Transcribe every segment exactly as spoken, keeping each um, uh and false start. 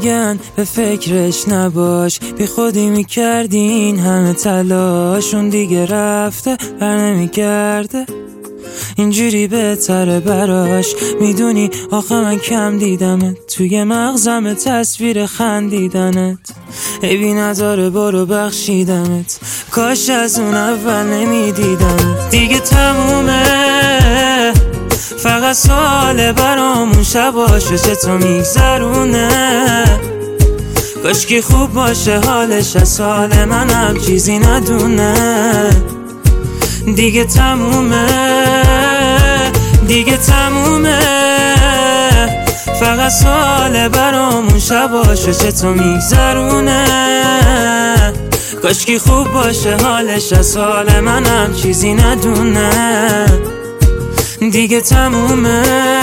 میگن به فکرش نباش، بی خودی میکردین همه تلاشون دیگه رفته بر نمیگرده، اینجوری بهتره براش. میدونی آخه من کم دیدمت، توی مغزم تصویر خندیدنت، عیبی نداره برو بخشیدمت، کاش از اون اول نمیدیدمت. دیگه تمومه فقط ساله برامون شباشو چطور میگذرونه، کاش کی خوب باشه حالش از سال منم چیزی ندونه. دیگه تمومه دیگه تمومه فقط ساله برامون شباشو چطور میگذرونه، کاش کی خوب باشه حالش از حال منم چیزی ندونه. دیگه تمومه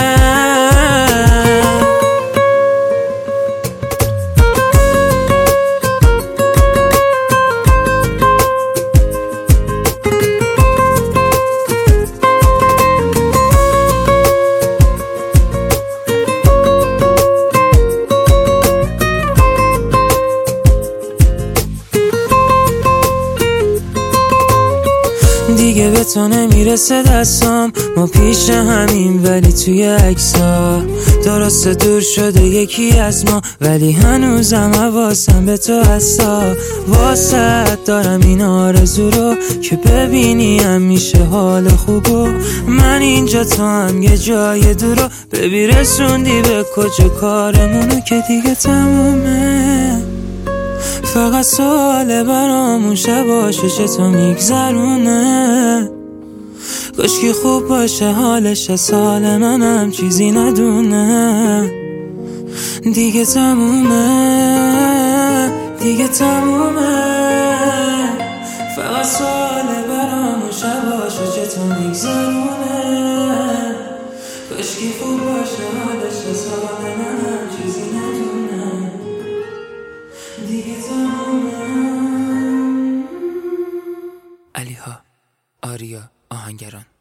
دیگه به تو نمیرسه دستام، ما پیش همین ولی توی عکس‌ها درست دور شده یکی از ما، ولی هنوزم حواسم به تو هستا. واسه دارم این آرزو رو که ببینی همیشه حال خوبو، من اینجا تو هم یه جای دورو، ببی رسوندی به کجا کارمونو که دیگه تمومه. فقط ساله برامون شباشو چطور میگذرونه، کاش کی خوب باشه حالش از حال منم چیزی ندونه. دیگه تمومه دیگه تمومه فقط ساله برامون شباشو چطور میگذرونه، کاش کی خوب باشه حالش از حال منم چیزی ندونه. دیگه تمومه. علیها، آریا، آهنگران.